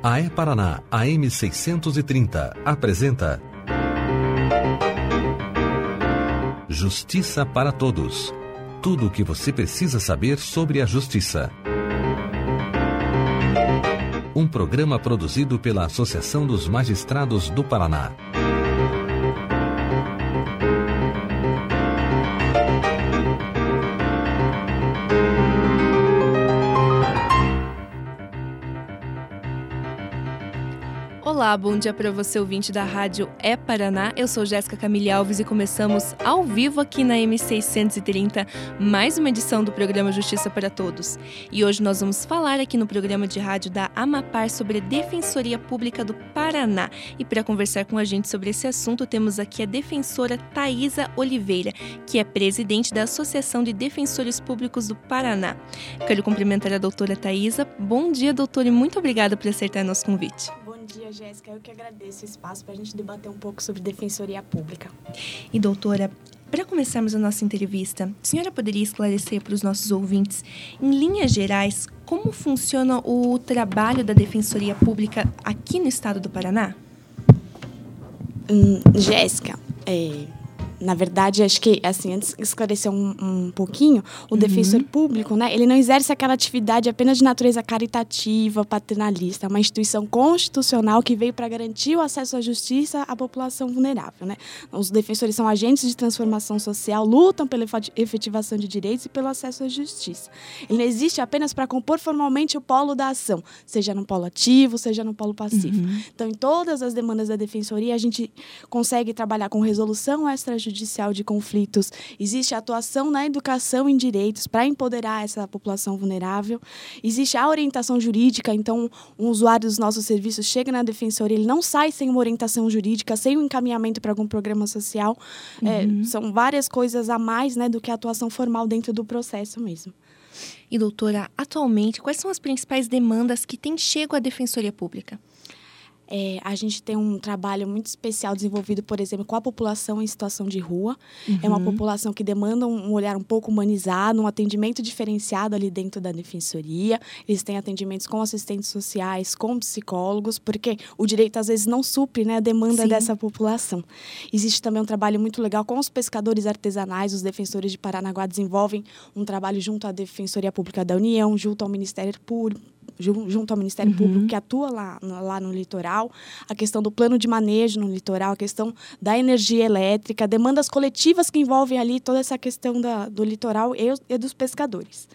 A E-Paraná AM 630 apresenta Justiça para Todos. Tudo o que você precisa saber sobre a justiça. Um programa produzido pela Associação dos Magistrados do Paraná. Olá, bom dia para você, ouvinte da Rádio E-Paraná. Eu sou Jéssica Camille Alves e começamos ao vivo aqui na M630 mais uma edição do programa Justiça para Todos. E hoje nós vamos falar aqui no programa de rádio da Amapar sobre a Defensoria Pública do Paraná. E para conversar com a gente sobre esse assunto, temos aqui a defensora Thaisa Oliveira, que é presidente da Associação de Defensores Públicos do Paraná. Quero cumprimentar a doutora Thaisa. Bom dia, doutora, e muito obrigada por aceitar nosso convite. Bom dia, Jéssica. Eu que agradeço o espaço para a gente debater um pouco sobre Defensoria Pública. E, doutora, para começarmos a nossa entrevista, a senhora poderia esclarecer para os nossos ouvintes, em linhas gerais, como funciona o trabalho da Defensoria Pública aqui no estado do Paraná? Jéssica, na verdade, acho que, assim, antes de esclarecer um pouquinho, o defensor público, né, ele não exerce aquela atividade apenas de natureza caritativa, paternalista, é uma instituição constitucional que veio para garantir o acesso à justiça à população vulnerável, né? Os defensores são agentes de transformação social, lutam pela efetivação de direitos e pelo acesso à justiça. Ele não existe apenas para compor formalmente o polo da ação, seja no polo ativo, seja no polo passivo. Então, em todas as demandas da defensoria, a gente consegue trabalhar com resolução extrajudicial de conflitos, existe a atuação na educação em direitos para empoderar essa população vulnerável, existe a orientação jurídica, então um usuário dos nossos serviços chega na defensoria, ele não sai sem uma orientação jurídica, sem um encaminhamento para algum programa social, são várias coisas a mais, né, do que a atuação formal dentro do processo mesmo. E, doutora, atualmente, quais são as principais demandas que têm chego à Defensoria Pública? A gente tem um trabalho muito especial desenvolvido, por exemplo, com a população em situação de rua. É uma população que demanda um olhar um pouco humanizado, um atendimento diferenciado ali dentro da defensoria. Eles têm atendimentos com assistentes sociais, com psicólogos, porque o direito às vezes não supre, né, a demanda dessa população. Existe também um trabalho muito legal com os pescadores artesanais. Os defensores de Paranaguá desenvolvem um trabalho junto à Defensoria Pública da União, junto ao Ministério Público, que atua lá no litoral, a questão do plano de manejo no litoral, a questão da energia elétrica, demandas coletivas que envolvem ali toda essa questão do litoral e dos pescadores.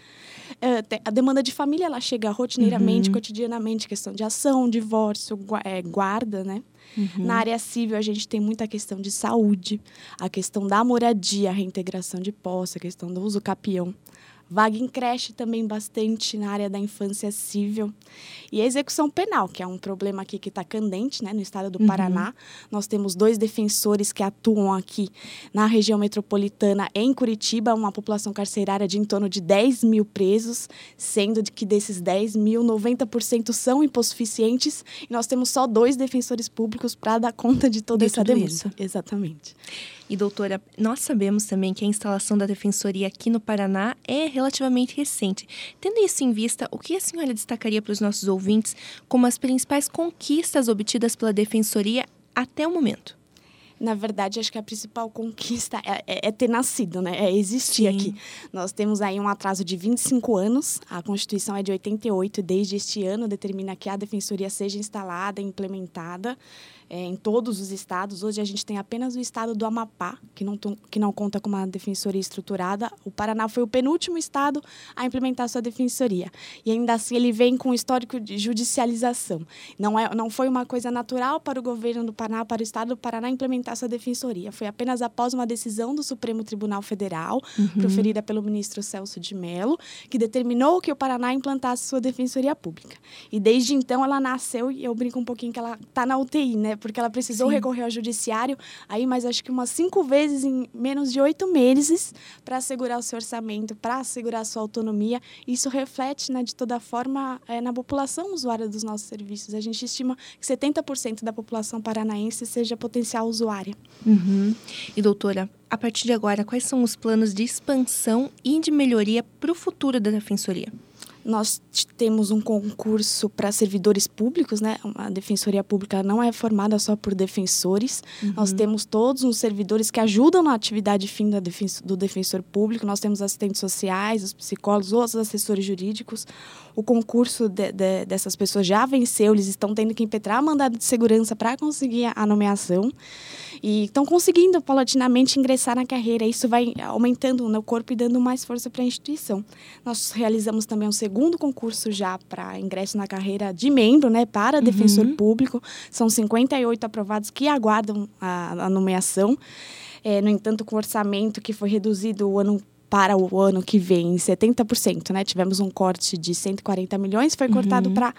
A demanda de família, ela chega rotineiramente, cotidianamente, questão de ação, divórcio, guarda, né? Na área civil, a gente tem muita questão de saúde, a questão da moradia, a reintegração de posse, a questão do uso capião. Vaga em creche também bastante na área da infância civil. E a execução penal, que é um problema aqui que está candente, né, no estado do Paraná. Nós temos 2 defensores que atuam aqui na região metropolitana, em Curitiba, uma população carcerária de em torno de 10 mil presos, sendo que desses 10 mil, 90% são hipossuficientes. E nós temos só 2 defensores públicos para dar conta de toda essa demanda. Isso. Exatamente. E, doutora, nós sabemos também que a instalação da Defensoria aqui no Paraná é relativamente recente. Tendo isso em vista, o que a senhora destacaria para os nossos ouvintes como as principais conquistas obtidas pela Defensoria até o momento? Na verdade, acho que a principal conquista é ter nascido, né? É existir aqui. Nós temos aí um atraso de 25 anos. A Constituição é de 88, desde este ano determina que a Defensoria seja instalada e implementada em todos os estados. Hoje a gente tem apenas o estado do Amapá, que não conta com uma defensoria estruturada. O Paraná foi o penúltimo estado a implementar sua defensoria. E ainda assim ele vem com um histórico de judicialização. Não foi uma coisa natural para o governo do Paraná, para o estado do Paraná implementar sua defensoria. Foi apenas após uma decisão do Supremo Tribunal Federal, proferida pelo ministro Celso de Mello, que determinou que o Paraná implantasse sua defensoria pública. E desde então ela nasceu, e eu brinco um pouquinho que ela está na UTI, né? Porque ela precisou recorrer ao judiciário, mas acho que umas 5 vezes em menos de 8 meses para assegurar o seu orçamento, para assegurar a sua autonomia. Isso reflete, né, de toda forma na população usuária dos nossos serviços. A gente estima que 70% da população paranaense seja potencial usuária. E, doutora, a partir de agora, quais são os planos de expansão e de melhoria para o futuro da Defensoria? Nós temos um concurso para servidores públicos, né? A Defensoria Pública não é formada só por defensores. Nós temos todos os servidores que ajudam na atividade fim do defensor público. Nós temos assistentes sociais, os psicólogos, os assessores jurídicos. O concurso dessas pessoas já venceu, eles estão tendo que impetrar mandado de segurança para conseguir a nomeação. E estão conseguindo, paulatinamente, ingressar na carreira. Isso vai aumentando no corpo e dando mais força para a instituição. Nós realizamos também um segundo concurso já para ingresso na carreira de membro, né, para defensor público. São 58 aprovados que aguardam a nomeação. No entanto, com o orçamento que foi reduzido para o ano que vem em 70%, né? Tivemos um corte de 140 milhões, foi cortado para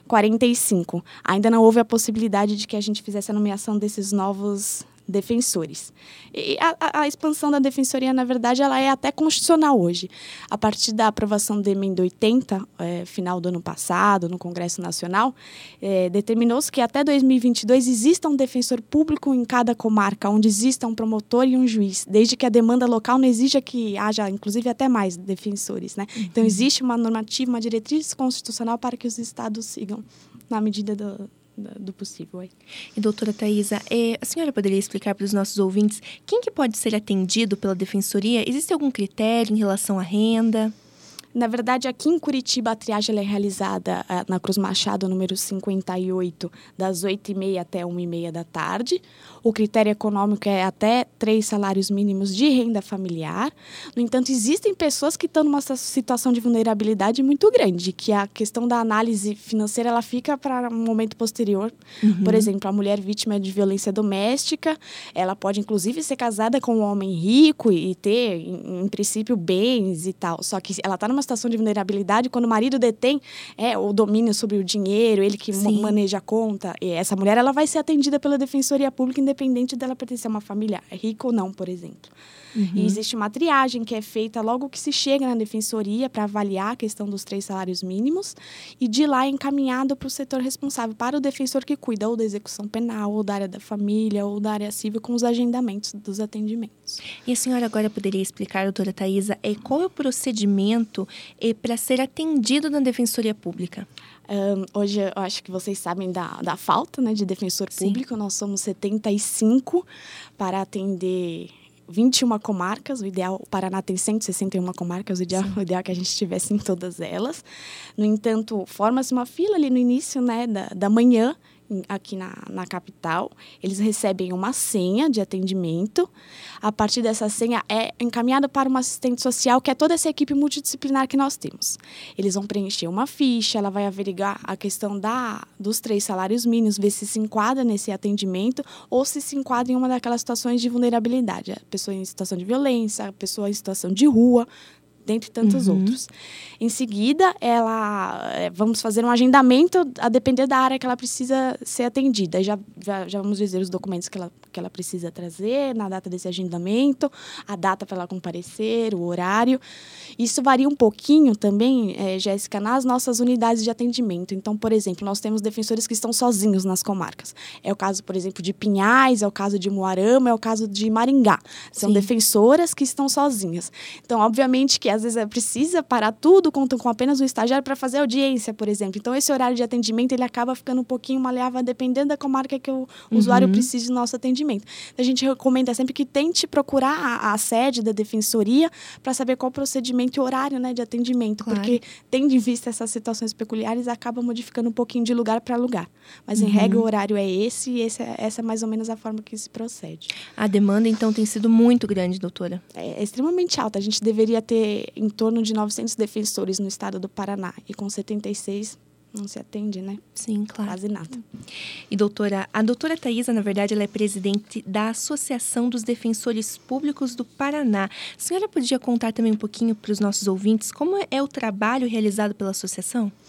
45. Ainda não houve a possibilidade de que a gente fizesse a nomeação desses novos defensores. E a expansão da defensoria, na verdade, ela é até constitucional hoje. A partir da aprovação da emenda 80, final do ano passado, no Congresso Nacional, determinou-se que até 2022 exista um defensor público em cada comarca, onde exista um promotor e um juiz, desde que a demanda local não exija que haja, inclusive, até mais defensores, né? Então, existe uma normativa, uma diretriz constitucional para que os estados sigam na medida do possível. E, doutora Thaisa, a senhora poderia explicar para os nossos ouvintes quem que pode ser atendido pela Defensoria? Existe algum critério em relação à renda? Na verdade, aqui em Curitiba, a triagem é realizada na Cruz Machado, número 58, das 8h30 até 1h30 da tarde. O critério econômico é até 3 salários mínimos de renda familiar. No entanto, existem pessoas que estão numa situação de vulnerabilidade muito grande, que a questão da análise financeira ela fica para um momento posterior. Por exemplo, a mulher vítima de violência doméstica, ela pode, inclusive, ser casada com um homem rico e ter, em princípio, bens e tal. Só que ela está numa situação de vulnerabilidade quando o marido detém o domínio sobre o dinheiro, ele que maneja a conta. E essa mulher ela vai ser atendida pela Defensoria Pública, independente dela pertencer a uma família rica ou não, por exemplo. E existe uma triagem que é feita logo que se chega na Defensoria para avaliar a questão dos 3 salários mínimos e de lá é encaminhado para o setor responsável, para o defensor que cuida ou da execução penal, ou da área da família, ou da área civil, com os agendamentos dos atendimentos. E a senhora agora poderia explicar, doutora Thaisa, qual é o procedimento para ser atendido na Defensoria Pública? Hoje, eu acho que vocês sabem da falta, né, de defensor público. Nós somos 75 para atender 21 comarcas. O ideal, o Paraná tem 161 comarcas, o ideal é que a gente estivesse em todas elas. No entanto, forma-se uma fila ali no início, né, da manhã, aqui na capital. Eles recebem uma senha de atendimento. A partir dessa senha é encaminhada para uma assistente social, que é toda essa equipe multidisciplinar que nós temos. Eles vão preencher uma ficha, ela vai averiguar a questão dos 3 salários mínimos, ver se enquadra nesse atendimento ou se enquadra em uma daquelas situações de vulnerabilidade. A pessoa em situação de violência, a pessoa em situação de rua, dentre tantos outros. Em seguida, vamos fazer um agendamento a depender da área que ela precisa ser atendida. Já vamos dizer os documentos que ela precisa trazer na data desse agendamento, a data para ela comparecer, o horário. Isso varia um pouquinho também, Jéssica, nas nossas unidades de atendimento. Então, por exemplo, nós temos defensores que estão sozinhos nas comarcas. É o caso, por exemplo, de Pinhais, é o caso de Moarama, é o caso de Maringá. São defensoras que estão sozinhas. Então, obviamente que às vezes precisa parar tudo, contam com apenas um estagiário para fazer audiência, por exemplo. Então, esse horário de atendimento, ele acaba ficando um pouquinho maleável, dependendo da comarca que o usuário precise do nosso atendimento. A gente recomenda sempre que tente procurar a sede da defensoria para saber qual o procedimento e horário, né, de atendimento, porque, tendo em vista essas situações peculiares, acaba modificando um pouquinho de lugar para lugar. Mas, em regra, o horário é esse e essa é mais ou menos a forma que se procede. A demanda, então, tem sido muito grande, doutora? É extremamente alta. A gente deveria ter em torno de 900 defensores no estado do Paraná. E com 76, não se atende, né? Sim, claro. Quase nada. E, doutora, a doutora Thaisa, na verdade, ela é presidente da Associação dos Defensores Públicos do Paraná. A senhora podia contar também um pouquinho para os nossos ouvintes como é o trabalho realizado pela associação?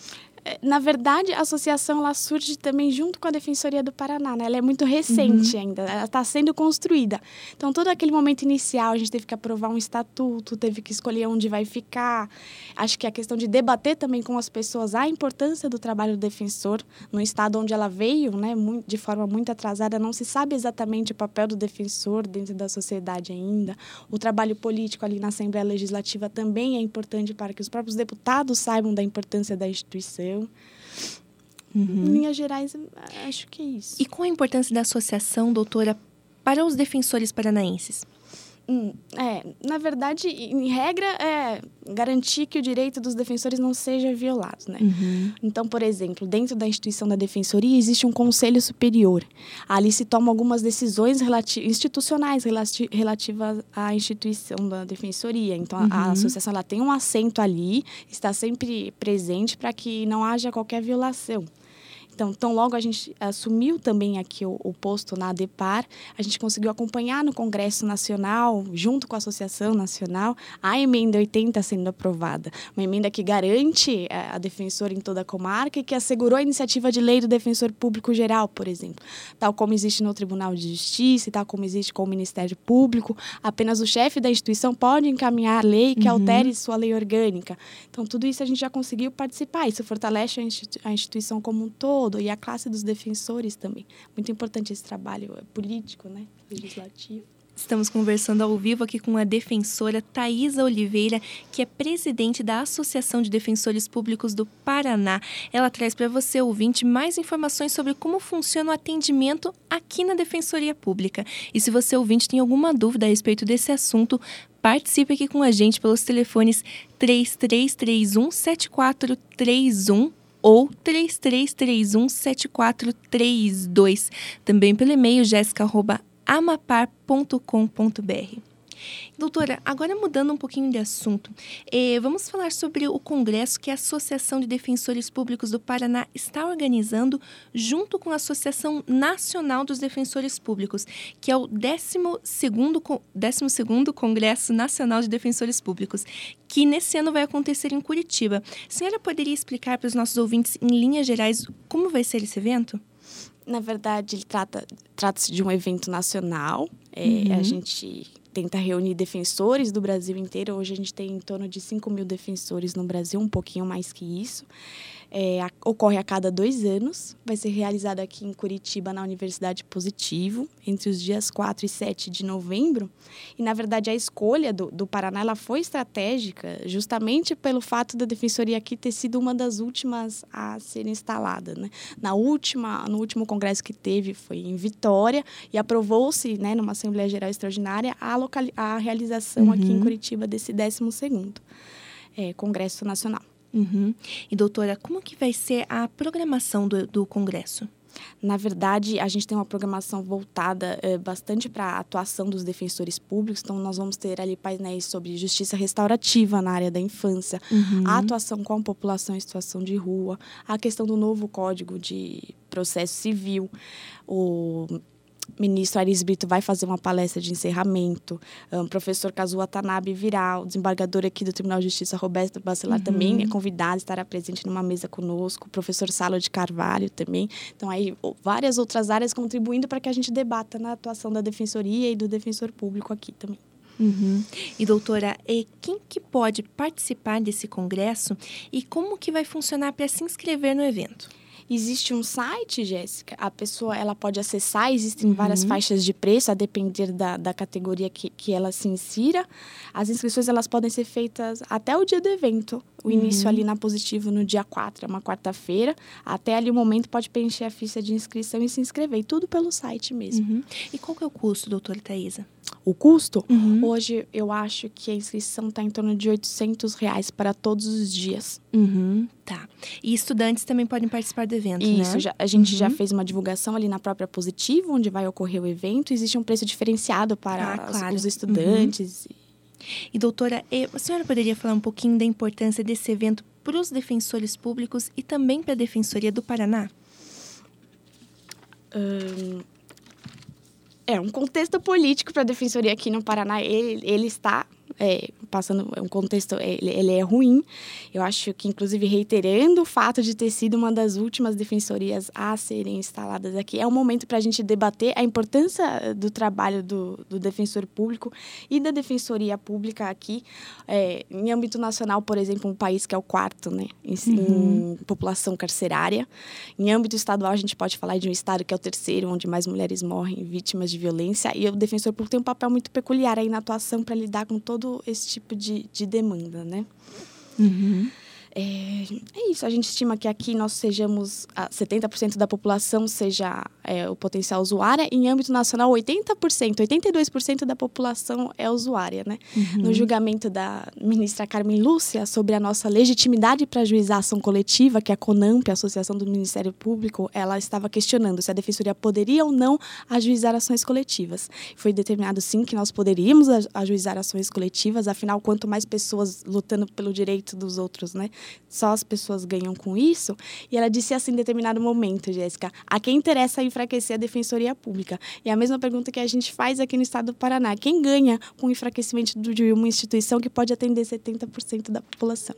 Na verdade, a associação ela surge também junto com a Defensoria do Paraná, né? Ela é muito recente ainda, ela está sendo construída. Então, todo aquele momento inicial, a gente teve que aprovar um estatuto, teve que escolher onde vai ficar. Acho que a questão de debater também com as pessoas a importância do trabalho do defensor no estado onde ela veio, né? De forma muito atrasada, não se sabe exatamente o papel do defensor dentro da sociedade ainda. O trabalho político ali na Assembleia Legislativa também é importante para que os próprios deputados saibam da importância da instituição. Em linhas gerais, acho que é isso. E qual a importância da associação, doutora, para os defensores paranaenses? Na verdade, em regra, é garantir que o direito dos defensores não seja violado, né? Então, por exemplo, dentro da instituição da Defensoria existe um conselho superior. Ali se tomam algumas decisões institucionais relativas à instituição da Defensoria. Então, a associação ela tem um assento ali, está sempre presente para que não haja qualquer violação. Então, tão logo a gente assumiu também aqui o posto na ADEPAR, a gente conseguiu acompanhar no Congresso Nacional, junto com a Associação Nacional, a emenda 80 sendo aprovada. Uma emenda que garante a defensora em toda a comarca e que assegurou a iniciativa de lei do defensor público geral, por exemplo. Tal como existe no Tribunal de Justiça e tal como existe com o Ministério Público, apenas o chefe da instituição pode encaminhar a lei que altere sua lei orgânica. Então, tudo isso a gente já conseguiu participar. Isso fortalece a instituição como um todo e a classe dos defensores também. Muito importante esse trabalho político, né? Legislativo. Estamos conversando ao vivo aqui com a defensora Thaisa Oliveira, que é presidente da Associação de Defensores Públicos do Paraná. Ela traz para você, ouvinte, mais informações sobre como funciona o atendimento aqui na Defensoria Pública. E se você, ouvinte, tem alguma dúvida a respeito desse assunto, participe aqui com a gente pelos telefones 3331-7431 ou 3331-7432. Também pelo e-mail jessica@amapar.com.br. Doutora, agora mudando um pouquinho de assunto, vamos falar sobre o congresso que a Associação de Defensores Públicos do Paraná está organizando junto com a Associação Nacional dos Defensores Públicos, que é o 12º Congresso Nacional de Defensores Públicos, que nesse ano vai acontecer em Curitiba. A senhora poderia explicar para os nossos ouvintes, em linhas gerais, como vai ser esse evento? Na verdade, ele trata-se de um evento nacional. A gente tenta reunir defensores do Brasil inteiro. Hoje a gente tem em torno de 5.000 defensores no Brasil, um pouquinho mais que isso. Ocorre a cada 2 anos. Vai ser realizado aqui em Curitiba, na Universidade Positivo, entre os dias 4 e 7 de novembro. E, na verdade, a escolha do Paraná ela foi estratégica justamente pelo fato da Defensoria aqui ter sido uma das últimas a ser instalada, né? No último congresso que teve foi em Vitória e aprovou-se, né, numa Assembleia Geral Extraordinária a realização aqui em Curitiba desse 12º Congresso Nacional. E, doutora, como que vai ser a programação do congresso? Na verdade, a gente tem uma programação voltada bastante para a atuação dos defensores públicos. Então, nós vamos ter ali painéis sobre justiça restaurativa na área da infância, a atuação com a população em situação de rua, a questão do novo Código de Processo Civil. O ministro Aris Brito vai fazer uma palestra de encerramento. O professor Kazuo Watanabe virá. O desembargador aqui do Tribunal de Justiça, Roberto Bacelar, também é convidado, estará presente numa mesa conosco. O professor Salo de Carvalho também. Então, aí, várias outras áreas contribuindo para que a gente debata na atuação da Defensoria e do Defensor Público aqui também. E, doutora, quem que pode participar desse congresso e como que vai funcionar para se inscrever no evento? Existe um site, Jéssica, a pessoa ela pode acessar, existem várias faixas de preço, a depender da categoria que ela se insira. As inscrições elas podem ser feitas até o dia do evento. O início ali na Positivo no dia 4, é uma quarta-feira. Até ali o momento pode preencher a ficha de inscrição e se inscrever. E tudo pelo site mesmo. E qual que é o custo, doutora Thaisa? O custo? Hoje eu acho que a inscrição está em torno de R$800 para todos os dias. Tá. E estudantes também podem participar do evento, Isso, né? A gente já fez uma divulgação ali na própria Positivo, onde vai ocorrer o evento. Existe um preço diferenciado para os estudantes. E, doutora, a senhora poderia falar um pouquinho da importância desse evento para os defensores públicos e também para a Defensoria do Paraná? Um contexto político para a Defensoria aqui no Paraná, ele está passando um contexto, ele é ruim. Eu acho que, inclusive, reiterando o fato de ter sido uma das últimas defensorias a serem instaladas aqui, é um momento para a gente debater a importância do trabalho do defensor público e da defensoria pública aqui. Em âmbito nacional, por exemplo, um país que é o quarto, né, em população carcerária. Em âmbito estadual, a gente pode falar de um estado que é o terceiro, onde mais mulheres morrem vítimas de violência. E o defensor público tem um papel muito peculiar aí na atuação para lidar com todo esse tipo de demanda, né? É isso, a gente estima que aqui nós sejamos, 70% da população seja o potencial usuária, e em âmbito nacional 82% da população é usuária, né? No julgamento da ministra Carmen Lúcia sobre a nossa legitimidade para ajuizar ação coletiva, que é a CONAMP, a Associação do Ministério Público, ela estava questionando se a defensoria poderia ou não ajuizar ações coletivas. Foi determinado, sim, que nós poderíamos ajuizar ações coletivas, afinal, quanto mais pessoas lutando pelo direito dos outros, né? Só as pessoas ganham com isso. E ela disse assim em determinado momento, Jéssica, a quem interessa enfraquecer a defensoria pública? E a mesma pergunta que a gente faz aqui no estado do Paraná. Quem ganha com o enfraquecimento de uma instituição que pode atender 70% da população?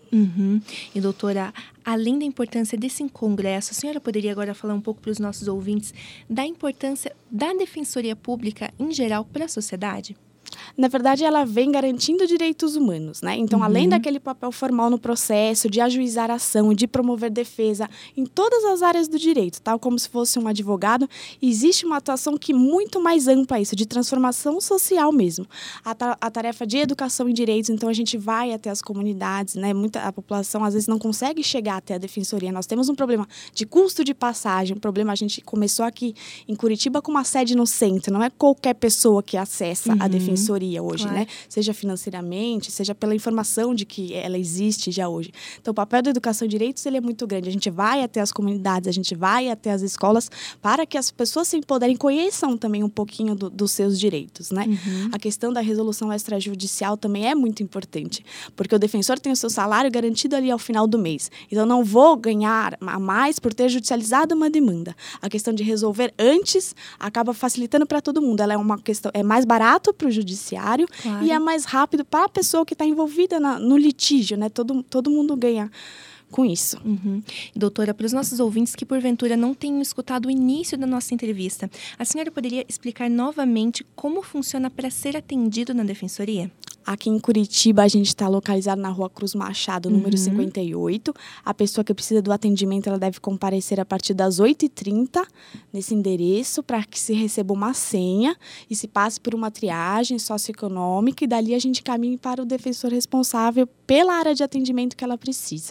E, doutora, além da importância desse congresso, a senhora poderia agora falar um pouco para os nossos ouvintes da importância da defensoria pública em geral para a sociedade? Na verdade, ela vem garantindo direitos humanos, né? Então, além daquele papel formal no processo, de ajuizar a ação, de promover defesa em todas as áreas do direito, tal como se fosse um advogado, existe uma atuação que muito mais ampla isso, de transformação social mesmo. A tarefa de educação em direitos, então a gente vai até as comunidades, né? A população às vezes não consegue chegar até a defensoria. Nós temos um problema de custo de passagem, a gente começou aqui em Curitiba com uma sede no centro, não é qualquer pessoa que acessa a defensoria hoje, claro, né? Seja financeiramente, seja pela informação de que ela existe já hoje. Então, o papel da educação em direitos, ele é muito grande. A gente vai até as comunidades, a gente vai até as escolas para que as pessoas se empoderem, conheçam também um pouquinho dos seus direitos, né? A questão da resolução extrajudicial também é muito importante, porque o defensor tem o seu salário garantido ali ao final do mês. Então, não vou ganhar a mais por ter judicializado uma demanda. A questão de resolver antes acaba facilitando para todo mundo. Ela é uma questão, é mais barato para o judiciário, claro, e é mais rápido para a pessoa que está envolvida no litígio, né? Todo mundo ganha com isso. Doutora, para os nossos ouvintes que porventura não tenham escutado o início da nossa entrevista, a senhora poderia explicar novamente como funciona para ser atendido na defensoria? Aqui em Curitiba, a gente está localizado na Rua Cruz Machado, número 58. A pessoa que precisa do atendimento, ela deve comparecer a partir das 8h30 nesse endereço, para que se receba uma senha e se passe por uma triagem socioeconômica, e dali a gente caminha para o defensor responsável pela área de atendimento que ela precisa.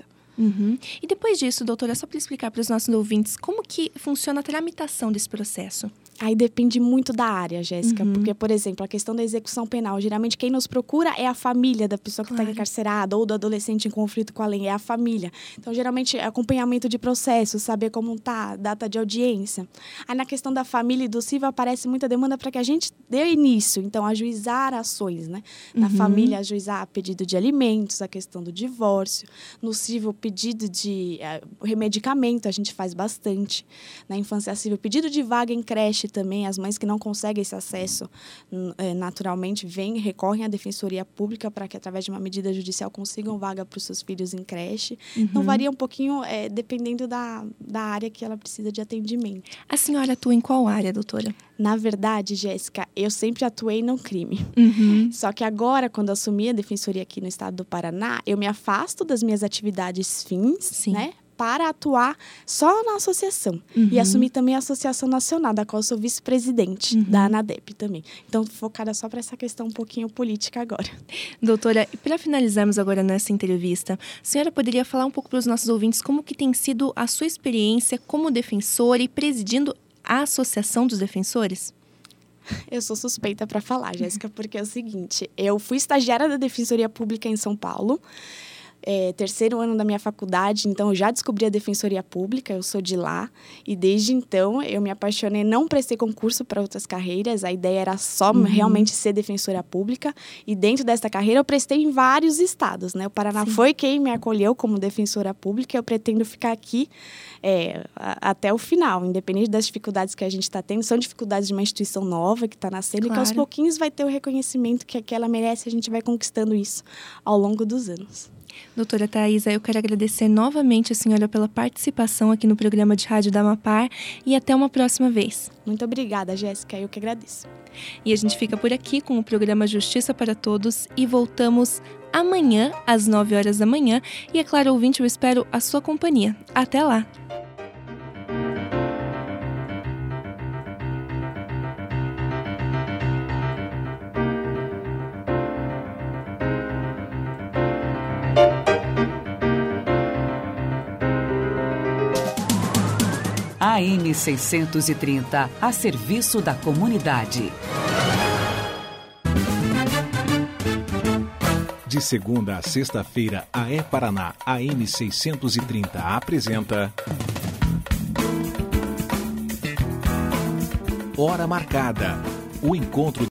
E depois disso, doutora, só para explicar para os nossos ouvintes, como que funciona a tramitação desse processo? Aí depende muito da área, Jéssica, porque, por exemplo, a questão da execução penal, geralmente quem nos procura é a família da pessoa que está encarcerada ou do adolescente em conflito com a lei, é a família. Então, geralmente, é acompanhamento de processo, saber como está, data de audiência. Aí, na questão da família e do cível, aparece muita demanda para que a gente dê início, então, ajuizar ações, né? Na família, ajuizar pedido de alimentos, a questão do divórcio. No cível, pedido de remedicamento, a gente faz bastante. Na infância cível, pedido de vaga em creche também, as mães que não conseguem esse acesso naturalmente recorrem à defensoria pública para que, através de uma medida judicial, consigam vaga para os seus filhos em creche. Então, varia um pouquinho dependendo da área que ela precisa de atendimento. A senhora atua em qual área, doutora? Na verdade, Jéssica, eu sempre atuei no crime. Só que agora, quando assumi a defensoria aqui no estado do Paraná, eu me afasto das minhas atividades fins, né? Para atuar só na associação. E assumir também a Associação Nacional, da qual eu sou vice-presidente, da ANADEP também. Então, focada só para essa questão um pouquinho política agora. Doutora, e para finalizarmos agora nessa entrevista, a senhora poderia falar um pouco para os nossos ouvintes como que tem sido a sua experiência como defensora e presidindo a Associação dos Defensores? Eu sou suspeita para falar, Jéssica, porque é o seguinte, eu fui estagiária da Defensoria Pública em São Paulo. terceiro ano da minha faculdade, então eu já descobri a Defensoria Pública, eu sou de lá, e desde então eu me apaixonei, não prestei concurso para outras carreiras, a ideia era só realmente ser defensora pública, e dentro dessa carreira eu prestei em vários estados, né? O Paraná foi quem me acolheu como defensora pública, eu pretendo ficar aqui até o final, independente das dificuldades que a gente está tendo, são dificuldades de uma instituição nova que está nascendo, e que aos pouquinhos vai ter o reconhecimento que ela merece, a gente vai conquistando isso ao longo dos anos. Doutora Thaisa, eu quero agradecer novamente a senhora pela participação aqui no programa de rádio da Amapar e até uma próxima vez. Muito obrigada, Jéssica, eu que agradeço. E a gente fica por aqui com o programa Justiça para Todos e voltamos amanhã às 9 horas da manhã e, é claro, ouvinte, eu espero a sua companhia. Até lá! AM 630, a serviço da comunidade. De segunda a sexta-feira, a É-Paraná AM 630 apresenta Hora Marcada, o encontro